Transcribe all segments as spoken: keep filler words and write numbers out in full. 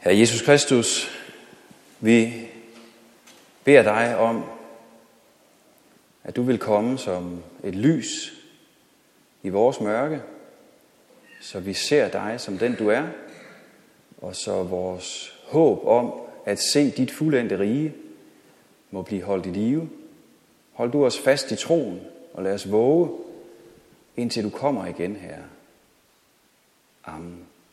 Herre Jesus Kristus, vi beder dig om, at du vil komme som et lys i vores mørke, så vi ser dig som den du er, og så vores håb om at se dit fuldendte rige må blive holdt i live. Hold du os fast i troen, og lad os våge, indtil du kommer igen, Herre. Amen.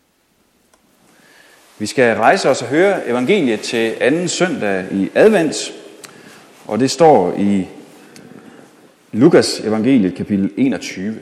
Vi skal rejse os og høre evangeliet til anden søndag i advent, og det står i Lukas evangeliet kapitel enogtyve.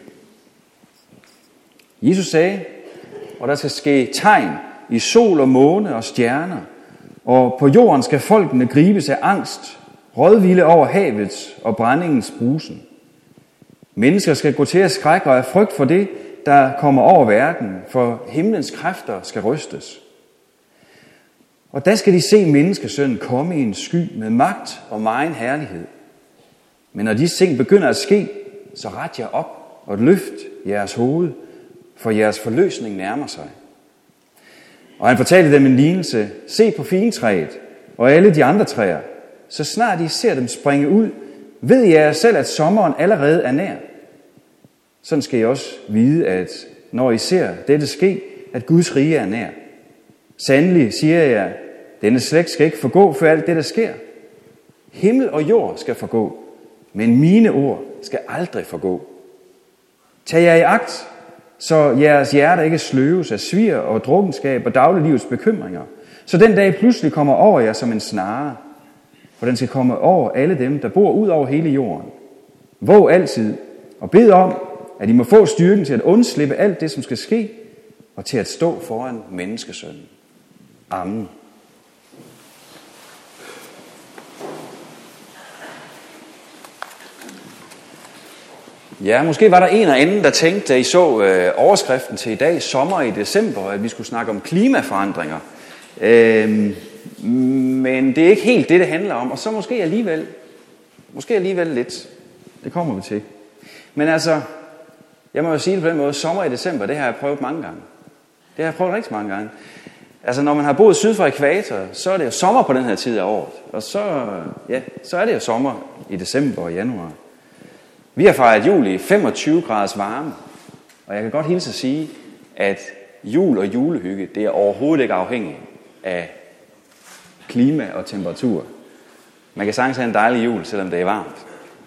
Jesus sagde, og der skal ske tegn i sol og måne og stjerner, og på jorden skal folkene gribes af angst, rådvilde over havet og brændingens brusen. Mennesker skal gå til at skrække og af frygt for det, der kommer over verden, for himlens kræfter skal rystes. Og der skal de se menneskesønnen komme i en sky med magt og megen herlighed. Men når disse ting begynder at ske, så ret jer op og løft jeres hoved, for jeres forløsning nærmer sig. Og han fortalte dem en lignelse. Se på figentræet og alle de andre træer. Så snart I ser dem springe ud, ved jer selv, at sommeren allerede er nær. Sådan skal I også vide, at når I ser dette ske, at Guds rige er nær. Sandelig siger jeg, denne slægt skal ikke forgå, før alt det, der sker. Himmel og jord skal forgå, men mine ord skal aldrig forgå. Tag jer i agt, så jeres hjerter ikke sløves af svir og drukkenskab og dagliglivets bekymringer, så den dag pludselig kommer over jer som en snare, for den skal komme over alle dem, der bor ud over hele jorden. Våg altid og bed om, at I må få styrken til at undslippe alt det, som skal ske, og til at stå foran menneskesønnen. Amen. Ja, måske var der en og anden, der tænkte, da I så øh, overskriften til i dag, sommer i december, at vi skulle snakke om klimaforandringer. Øh, men det er ikke helt det, det handler om, og så måske alligevel, måske alligevel lidt. Det kommer vi til. Men altså, jeg må jo sige det på den måde, sommer i december, det har jeg prøvet mange gange. Det har jeg prøvet rigtig mange gange. Altså, når man har boet syd for ækvator, så er det jo sommer på den her tid af året. Og så, ja, så er det jo sommer i december og januar. Vi har fejret jul i femogtyve graders varme, og jeg kan godt hilse at sige, at jul og julehygge, det er overhovedet ikke afhængigt af klima og temperatur. Man kan sagtens have en dejlig jul, selvom det er varmt.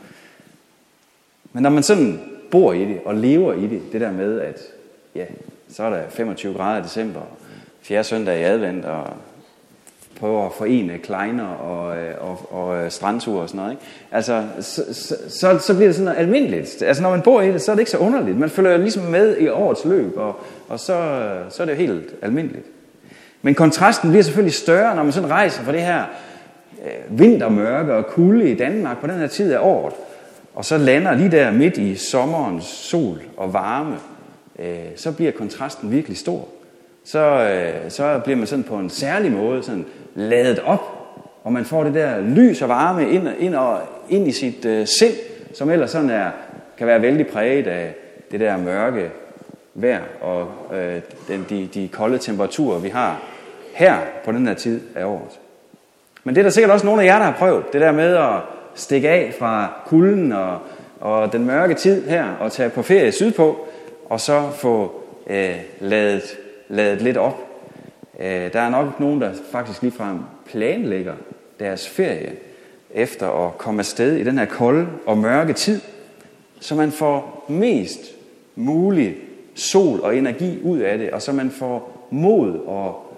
Men når man sådan bor i det og lever i det, det der med, at ja, så er der femogtyve grader i december, fjerde søndag i advent, og prøver at forene kleiner og, og, og strandture og sådan noget, ikke? Altså, så, så, så bliver det sådan noget almindeligt. Altså, når man bor i det, så er det ikke så underligt. Man følger ligesom med i årets løb, og, og så, så er det jo helt almindeligt. Men kontrasten bliver selvfølgelig større, når man sådan rejser fra det her øh, vintermørke og kulde i Danmark på den her tid af året, og så lander lige der midt i sommerens sol og varme, øh, så bliver kontrasten virkelig stor. Så, øh, så bliver man sådan på en særlig måde sådan ladet op, og man får det der lys og varme ind, ind, og, ind i sit øh, sind, som ellers sådan er, kan være vældig præget af det der mørke vejr og øh, den, de, de kolde temperaturer, vi har her på den her tid af året. Men det er der sikkert også nogle af jer, der har prøvet, det der med at stikke af fra kulden og, og den mørke tid her, og tage på ferie sydpå, og så få øh, ladet, ladet lidt op. Øh, der er nok nogen, der faktisk ligefrem planlægger deres ferie, efter at komme afsted i den her kolde og mørke tid, så man får mest mulig sol og energi ud af det, og så man får mod og,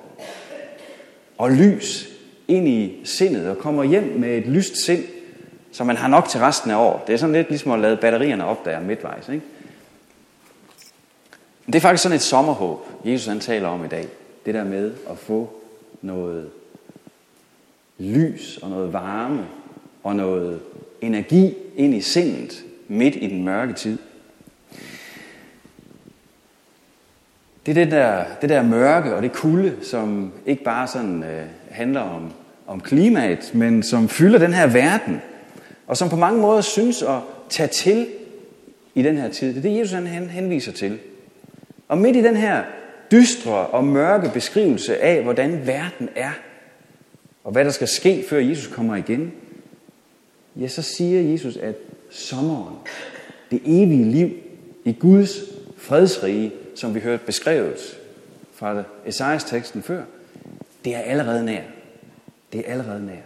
og lys ind i sindet, og kommer hjem med et lyst sind, så man har nok til resten af året. Det er sådan lidt ligesom at lade batterierne op der midtvejs, ikke? Det er faktisk sådan et sommerhåb, Jesus han taler om i dag. Det der med at få noget lys og noget varme og noget energi ind i sindet midt i den mørke tid. Det er det der, det der mørke og det kulde, som ikke bare sådan øh, handler om, om klimaet, men som fylder den her verden, og som på mange måder synes at tage til i den her tid. Det er det, Jesus han henviser til. Og midt i den her dystre og mørke beskrivelse af, hvordan verden er, og hvad der skal ske, før Jesus kommer igen, ja, så siger Jesus, at sommeren, det evige liv i Guds fredsrige, som vi hørte beskrevet fra Esajas teksten før, det er allerede nær. Det er allerede nær.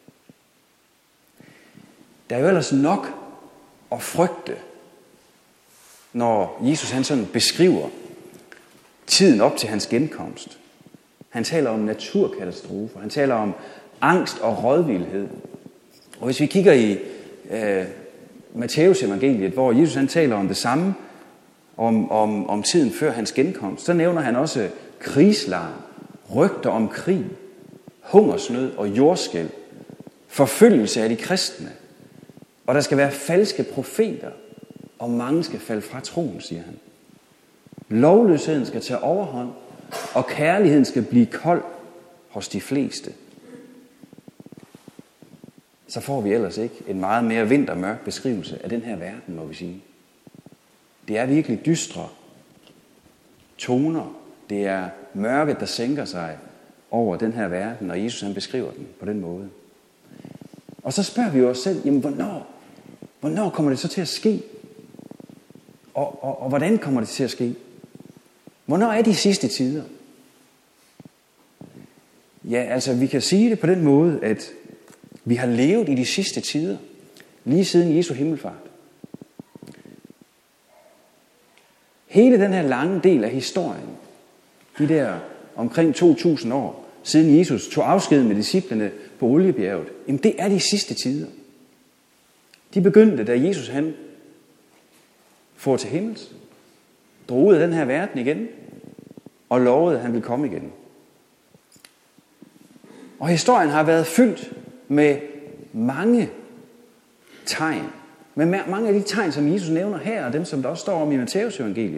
Der er jo ellers nok at frygte, når Jesus han sådan beskriver tiden op til hans genkomst. Han taler om naturkatastrofer, han taler om angst og rådvildhed. Og hvis vi kigger i øh, Matthæus evangeliet, hvor Jesus han taler om det samme, om, om, om tiden før hans genkomst, så nævner han også krigslarm, rygter om krig, hungersnød og jordskælv, forfølgelse af de kristne. Og der skal være falske profeter, og mange skal falde fra troen, siger han. Lovløsheden skal tage overhånd, og kærligheden skal blive kold hos de fleste. Så får vi ellers ikke en meget mere vintermørk beskrivelse af den her verden, må vi sige. Det er virkelig dystre toner. Det er mørket, der sænker sig over den her verden, og Jesus han beskriver den på den måde. Og så spørger vi os selv, jamen hvornår? Hvornår kommer det så til at ske? Og, og, og hvordan kommer det til at ske? Hvornår er de sidste tider? Ja, altså vi kan sige det på den måde, at vi har levet i de sidste tider, lige siden Jesu himmelfart. Hele den her lange del af historien, de der omkring to tusind år, siden Jesus tog afsked med disciplene på Oliebjerget, jamen det er de sidste tider. De begyndte, da Jesus han får til himmels, drog ud af den her verden igen, og lovede, at han ville komme igen. Og historien har været fyldt med mange tegn. Med mange af de tegn, som Jesus nævner her, og dem, som der også står om i Matthæus evangeliet.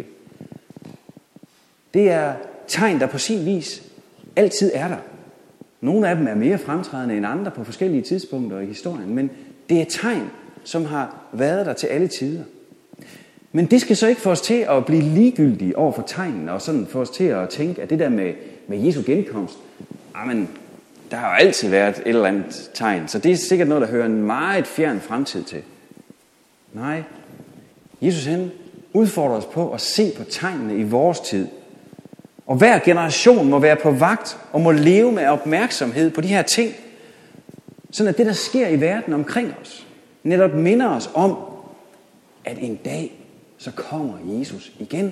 Det er tegn, der på sin vis altid er der. Nogle af dem er mere fremtrædende end andre på forskellige tidspunkter i historien, men det er tegn, som har været der til alle tider. Men det skal så ikke få os til at blive ligegyldige over for tegnene, og sådan få os til at tænke, at det der med, med Jesu genkomst, jamen, der har jo altid været et eller andet tegn, så det er sikkert noget, der hører en meget fjern fremtid til. Nej, Jesus han udfordrer os på at se på tegnene i vores tid. Og hver generation må være på vagt og må leve med opmærksomhed på de her ting, sådan at det, der sker i verden omkring os, netop minder os om, at en dag, så kommer Jesus igen.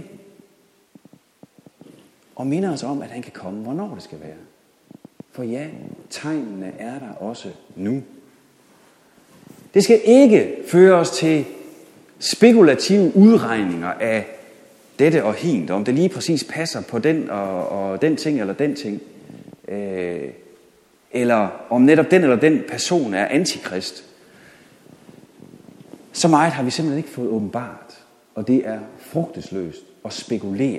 Og minder os om, at han kan komme, hvornår det skal være. For ja, tegnene er der også nu. Det skal ikke føre os til spekulative udregninger af dette og hint, om det lige præcis passer på den og, og den ting eller den ting. Øh, eller om netop den eller den person er antikrist. Så meget har vi simpelthen ikke fået åbenbart, og det er frugtesløst at spekulere.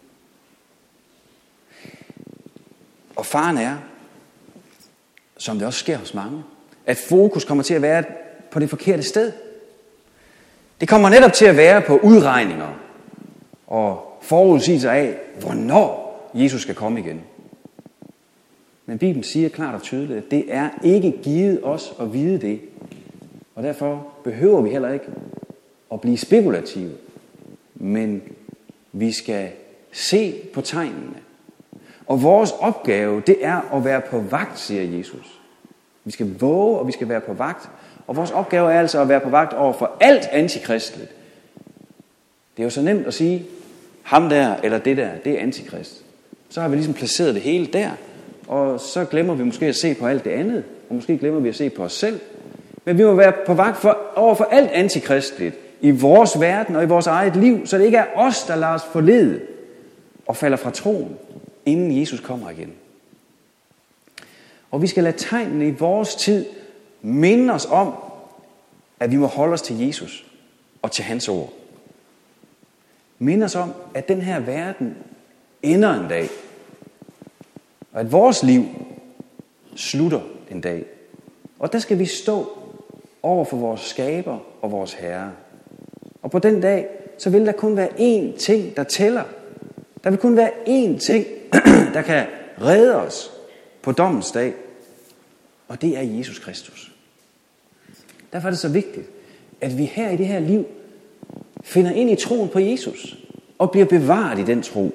Og faren er, som det også sker hos mange, at fokus kommer til at være på det forkerte sted. Det kommer netop til at være på udregninger og forudsigelser af, hvornår Jesus skal komme igen. Men Bibelen siger klart og tydeligt, at det er ikke givet os at vide det. Og derfor behøver vi heller ikke at blive spekulative. Men vi skal se på tegnene. Og vores opgave, det er at være på vagt, siger Jesus. Vi skal våge, og vi skal være på vagt. Og vores opgave er altså at være på vagt over for alt antikristeligt. Det er jo så nemt at sige, ham der eller det der, det er antikrist. Så har vi ligesom placeret det hele der, og så glemmer vi måske at se på alt det andet, og måske glemmer vi at se på os selv. Men vi må være på vagt for, over for alt antikristeligt i vores verden og i vores eget liv, så det ikke er os, der lader os forlede og falder fra troen, inden Jesus kommer igen. Og vi skal lade tegnene i vores tid minde os om, at vi må holde os til Jesus og til hans ord. Minde os om, at den her verden ender en dag, og at vores liv slutter en dag. Og der skal vi stå over for vores skaber og vores herre. Og på den dag, så vil der kun være én ting, der tæller. Der vil kun være én ting, der kan redde os på dommens dag, og det er Jesus Kristus. Derfor er det så vigtigt, at vi her i det her liv finder ind i troen på Jesus og bliver bevaret i den tro.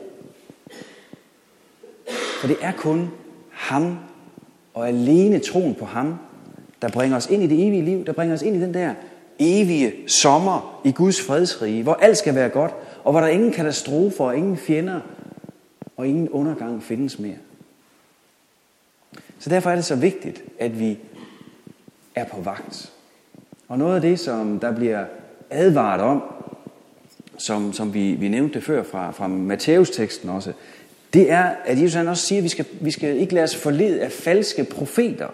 For det er kun ham og alene troen på ham, der bringer os ind i det evige liv, der bringer os ind i den der evige sommer i Guds fredsrige, hvor alt skal være godt, og hvor der ingen katastrofer, og ingen fjender og ingen undergang findes mere. Så derfor er det så vigtigt, at vi er på vagt. Og noget af det, som der bliver advaret om, som, som vi, vi nævnte før fra, fra Matthæus-teksten også, det er, at Jesus han også siger, at vi skal, vi skal ikke lade os forlede af falske profeter.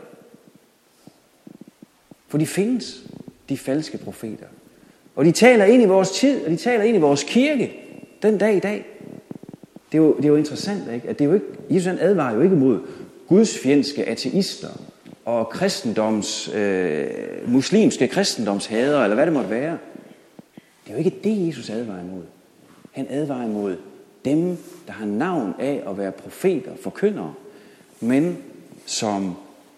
For de findes, de falske profeter. Og de taler ind i vores tid, og de taler ind i vores kirke, den dag i dag. Det er jo, det er jo interessant, ikke? At det er jo ikke, Jesus han advarer jo ikke mod gudsfjendske ateister og kristendoms, øh, muslimske kristendomshadere, eller hvad det måtte være. Det er jo ikke det, Jesus advarer imod. Han advarer imod dem, der har navn af at være profeter, forkyndere, men som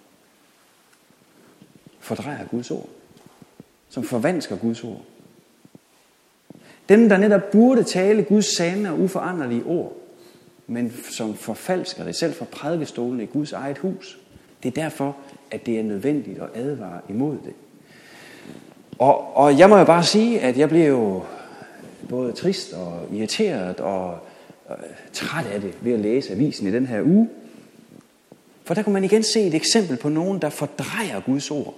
fordrejer Guds ord. Som forvansker Guds ord. Dem, der netop burde tale Guds sande og uforanderlige ord, men som forfalsker det selv fra prædikestolen i Guds eget hus. Det er derfor, at det er nødvendigt at advare imod det. Og, og jeg må jo bare sige, at jeg blev jo både trist og irriteret og, og træt af det ved at læse avisen i den her uge. For der kunne man igen se et eksempel på nogen, der fordrejer Guds ord.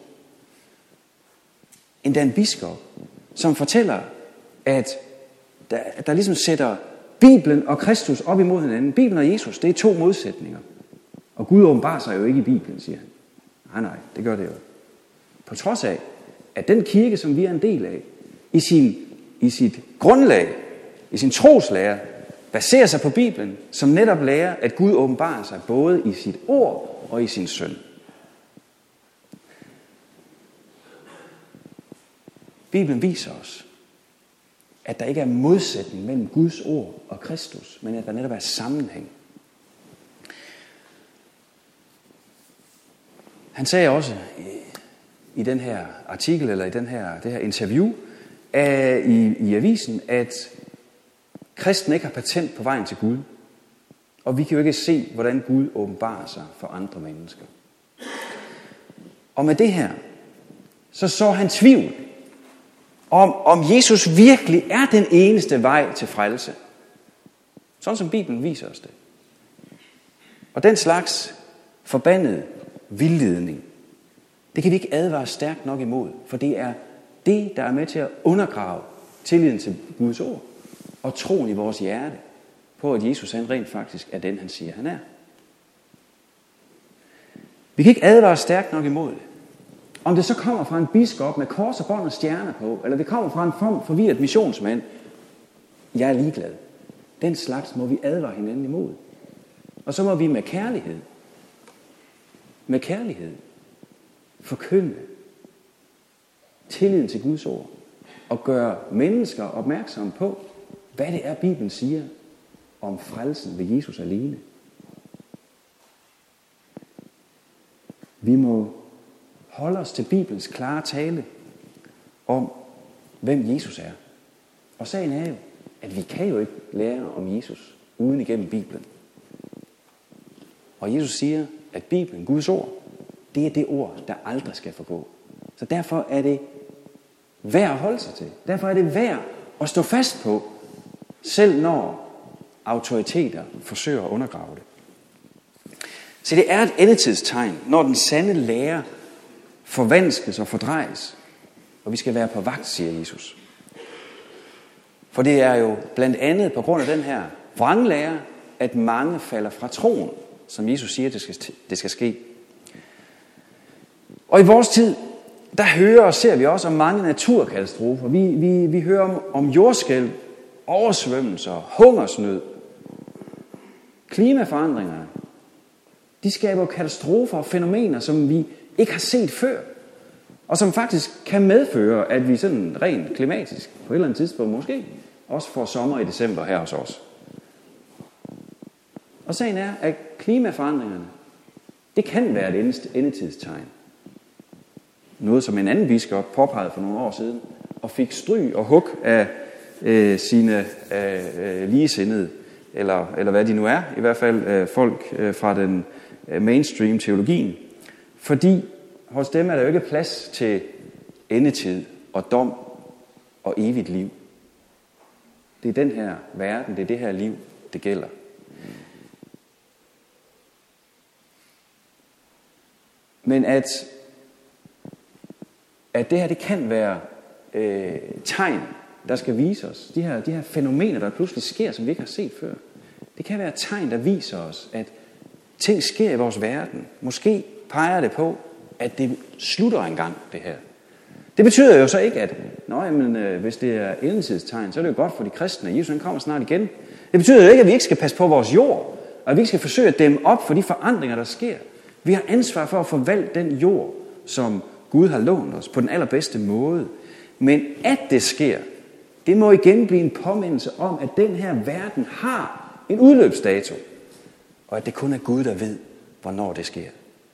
Endda en biskop, som fortæller, at der, der ligesom sætter Bibelen og Kristus op imod hinanden. Bibelen og Jesus, det er to modsætninger. Og Gud åbenbarer sig jo ikke i Bibelen, siger han. Nej, nej, det gør det jo. På trods af, at den kirke, som vi er en del af, i, sin, i sit grundlag, i sin troslære, baserer sig på Bibelen, som netop lærer, at Gud åbenbarer sig både i sit ord og i sin søn. Bibelen viser os, at der ikke er modsætning mellem Guds ord og Kristus, men at der netop er sammenhæng. Han sagde også i, i den her artikel, eller i den her, det her interview af, i, i avisen, at kristne ikke har patent på vejen til Gud. Og vi kan jo ikke se, hvordan Gud åbenbarer sig for andre mennesker. Og med det her, så så han tvivl om, om Jesus virkelig er den eneste vej til frelse. Sådan som Bibelen viser os det. Og den slags forbandede vildledning, det kan vi ikke advare stærkt nok imod, for det er det, der er med til at undergrave tilliden til Guds ord og troen i vores hjerte på, at Jesus han rent faktisk er den, han siger, han er. Vi kan ikke advare stærkt nok imod det. Om det så kommer fra en biskop med kors og bånd og stjerner på, eller det kommer fra en form forvirret missionsmand, jeg er ligeglad. Den slags må vi advare hinanden imod. Og så må vi med kærlighed, med kærlighed, forkynde tilliden til Guds ord, og gøre mennesker opmærksomme på, hvad det er, Bibelen siger om frelsen ved Jesus alene. Vi må holde os til Bibelens klare tale om, hvem Jesus er. Og sagen er jo, at vi kan jo ikke lære om Jesus uden igennem Bibelen. Og Jesus siger, at Bibelen, Guds ord, det er det ord, der aldrig skal forgå. Så derfor er det værd at holde sig til. Derfor er det værd at stå fast på, selv når autoriteter forsøger at undergrave det. Så det er et endetidstegn, når den sande lære forvanskes og fordrejes. Og vi skal være på vagt, siger Jesus. For det er jo blandt andet på grund af den her vranglære, at mange falder fra troen, som Jesus siger, det skal, det skal ske. Og i vores tid, der hører og ser vi også om mange naturkatastrofer. Vi, vi, vi hører om, om jordskælv, oversvømmelser, hungersnød, klimaforandringer. De skaber katastrofer og fænomener, som vi ikke har set før, og som faktisk kan medføre, at vi sådan rent klimatisk på et eller andet tidspunkt måske også får sommer i december her hos os. Og sagen er, at klimaforandringerne, det kan være et endetidstegn. Noget, som en anden biskop påpegede for nogle år siden, og fik stryg og hug af øh, sine øh, ligesindede, eller, eller hvad de nu er, i hvert fald øh, folk øh, fra den øh, mainstream teologien. Fordi hos dem er der jo ikke plads til endetid og dom og evigt liv. Det er den her verden, det er det her liv, det gælder. Men at, at det her, det kan være øh, tegn, der skal vise os. De her, de her fænomener, der pludselig sker, som vi ikke har set før. Det kan være tegn, der viser os, at ting sker i vores verden. Måske peger det på, at det slutter engang, det her. Det betyder jo så ikke, at nøj, men, øh, hvis det er endetidstegn, så er det jo godt for de kristne. Jesus han kommer snart igen. Det betyder jo ikke, at vi ikke skal passe på vores jord, og at vi ikke skal forsøge at dæmme op for de forandringer, der sker. Vi har ansvar for at forvalte den jord, som Gud har lånt os på den allerbedste måde. Men at det sker, det må igen blive en påmindelse om, at den her verden har en udløbsdato, og at det kun er Gud, der ved, hvornår det sker.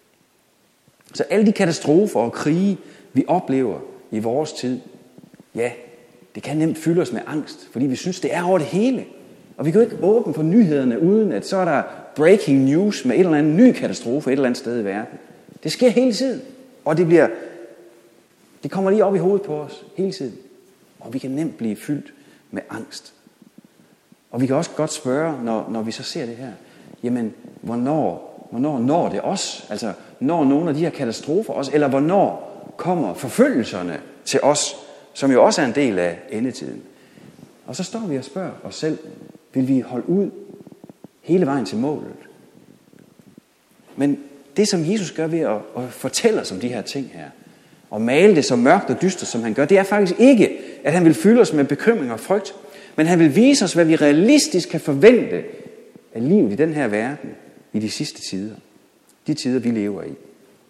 Så alle de katastrofer og krige, vi oplever i vores tid, ja, det kan nemt fylde os med angst, fordi vi synes, det er over det hele. Og vi kan jo ikke åbne for nyhederne, uden at så er der breaking news med et eller andet ny katastrofe et eller andet sted i verden. Det sker hele tiden, og det bliver, det kommer lige op i hovedet på os hele tiden. Og vi kan nemt blive fyldt med angst. Og vi kan også godt spørge, når, når vi så ser det her, jamen, hvornår, hvornår når det os? Altså, når nogle af de her katastrofer os? Eller hvornår kommer forfølgelserne til os, som jo også er en del af endetiden? Og så står vi og spørger os selv, vil vi holde ud hele vejen til målet? Men det, som Jesus gør ved at, at fortælle os om de her ting her, og male det så mørkt og dystert, som han gør, det er faktisk ikke, at han vil fylde os med bekymring og frygt, men han vil vise os, hvad vi realistisk kan forvente af livet i den her verden i de sidste tider. De tider, vi lever i.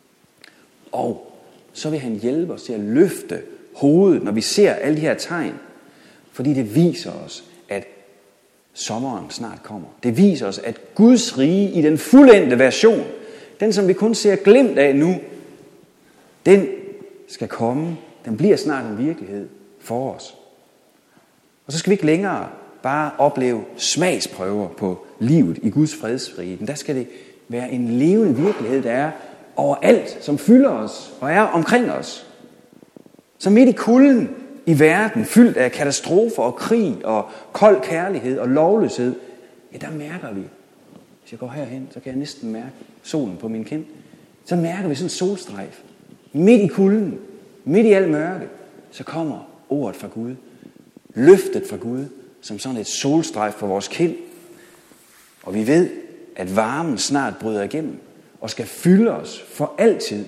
Og så vil han hjælpe os til at løfte hovedet, når vi ser alle de her tegn, fordi det viser os, at sommeren snart kommer. Det viser os, at Guds rige i den fuldendte version, den som vi kun ser glimt af nu, den skal komme. Den bliver snart en virkelighed for os. Og så skal vi ikke længere bare opleve smagsprøver på livet i Guds fredsrige. Men der skal det være en levende virkelighed, der er overalt, som fylder os og er omkring os. Så midt i kulden i verden, fyldt af katastrofer og krig og kold kærlighed og lovløshed, ja, der mærker vi. Hvis jeg går herhen, så kan jeg næsten mærke solen på min kind. Så mærker vi sådan en solstrejf. Midt i kulden, midt i al mørke, så kommer ordet fra Gud. Løftet fra Gud, som sådan et solstrejf på vores kind. Og vi ved, at varmen snart bryder igennem og skal fylde os for altid.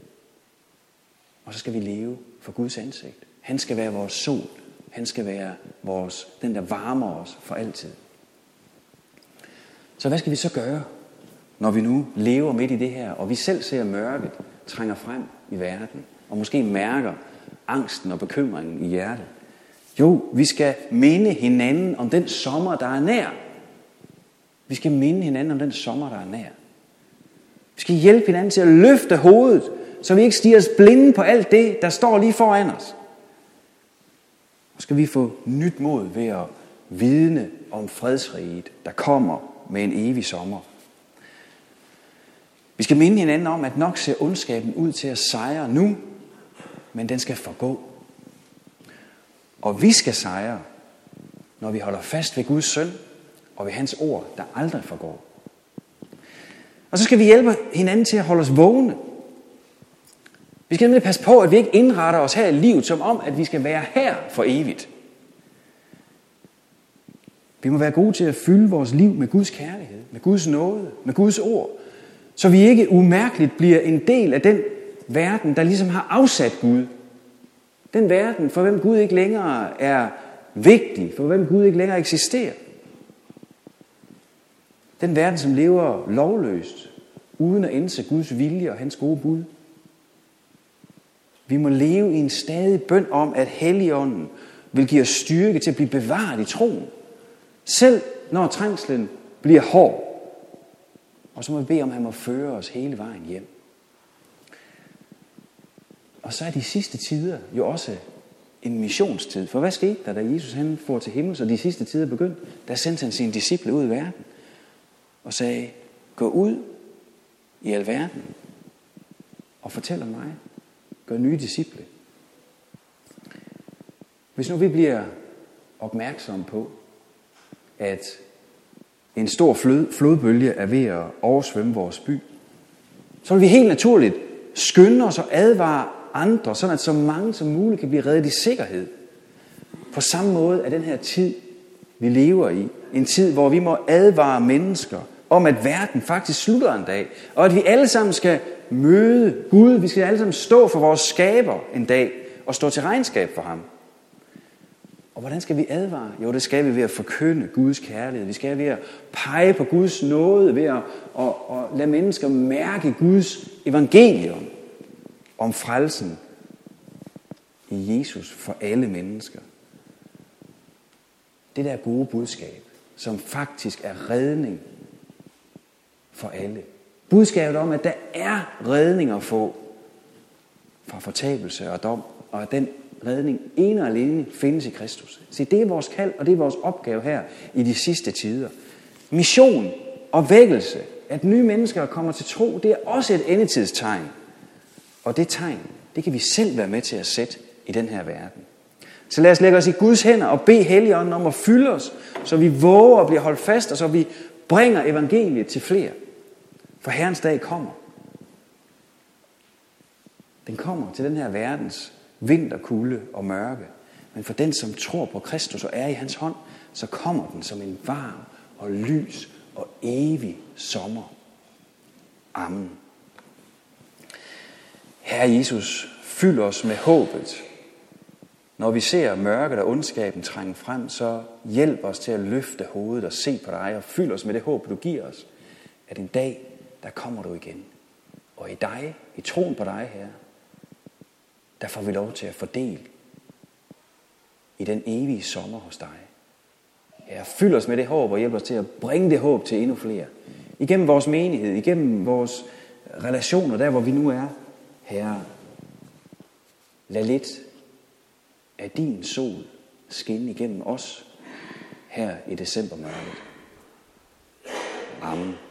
Og så skal vi leve for Guds ansigt. Han skal være vores sol. Han skal være vores, den, der varmer os for altid. Så hvad skal vi så gøre, når vi nu lever midt i det her, og vi selv ser mørket trænger frem i verden, og måske mærker angsten og bekymringen i hjertet? Jo, vi skal minde hinanden om den sommer, der er nær. Vi skal minde hinanden om den sommer, der er nær. Vi skal hjælpe hinanden til at løfte hovedet, så vi ikke stiger os blinde på alt det, der står lige foran os. Og skal vi få nyt mod ved at vidne om fredsriget, der kommer med en evig sommer. Vi skal minde hinanden om, at nok ser ondskaben ud til at sejre nu, men den skal forgå. Og vi skal sejre, når vi holder fast ved Guds søn og ved hans ord, der aldrig forgår. Og så skal vi hjælpe hinanden til at holde os vågne. Vi skal nemlig passe på, at vi ikke indretter os her i livet, som om, at vi skal være her for evigt. Vi må være gode til at fylde vores liv med Guds kærlighed, med Guds nåde, med Guds ord, så vi ikke umærkeligt bliver en del af den verden, der ligesom har afsat Gud. Den verden, for hvem Gud ikke længere er vigtig, for hvem Gud ikke længere eksisterer. Den verden, som lever lovløst, uden at indse Guds vilje og hans gode bud. Vi må leve i en stadig bøn om, at Helligånden vil give os styrke til at blive bevaret i troen. Selv når trængslen bliver hård, Og så må vi bede om, at han må føre os hele vejen hjem. Og så er de sidste tider jo også en missionstid. For hvad skete der, da Jesus han får til himmel, og de sidste tider begyndte? Der sendte han sine disciple ud i verden og sagde, gå ud i alverden og fortæl om mig. Gør nye disciple. Hvis nu vi bliver opmærksomme på, at en stor flodbølge er ved at oversvømme vores by, så vil vi helt naturligt skynde os og advare andre, sådan at så mange som muligt kan blive reddet i sikkerhed. På samme måde er den her tid, vi lever i, en tid, hvor vi må advare mennesker om, at verden faktisk slutter en dag, og at vi alle sammen skal møde Gud. Vi skal alle sammen stå for vores skaber en dag og stå til regnskab for ham. Og hvordan skal vi advare? Jo, det skal vi ved at forkynde Guds kærlighed. Vi skal ved at pege på Guds nåde, ved at og, og lade mennesker mærke Guds evangelium om frelsen i Jesus for alle mennesker. Det der gode budskab, som faktisk er redning for alle. Budskabet om, at der er redning at få fra fortabelse og dom, og at den redning ene og alene findes i Kristus. Så det er vores kald, og det er vores opgave her i de sidste tider. Mission og vækkelse, at nye mennesker kommer til tro, det er også et endetidstegn. Og det tegn, det kan vi selv være med til at sætte i den her verden. Så lad os lægge os i Guds hænder og bede Helligånden om at fylde os, så vi våger at blive holdt fast, og så vi bringer evangeliet til flere. For Herrens dag kommer. Den kommer til den her verdens vinterkulde og mørke. Men for den, som tror på Kristus og er i hans hånd, så kommer den som en varm og lys og evig sommer. Amen. Herre Jesus, fyld os med håbet. Når vi ser mørket og ondskaben trænge frem, så hjælp os til at løfte hovedet og se på dig, og fyld os med det håb, du giver os, at en dag, der kommer du igen. Og i dig, i troen på dig, Herre, der får vi lov til at fordele i den evige sommer hos dig. Herre, fyld os med det håb og hjælp os til at bringe det håb til endnu flere. Igennem vores menighed, igennem vores relationer, der hvor vi nu er. Herre, lad lidt af din sol skinne igennem os her i decembermørket. Amen.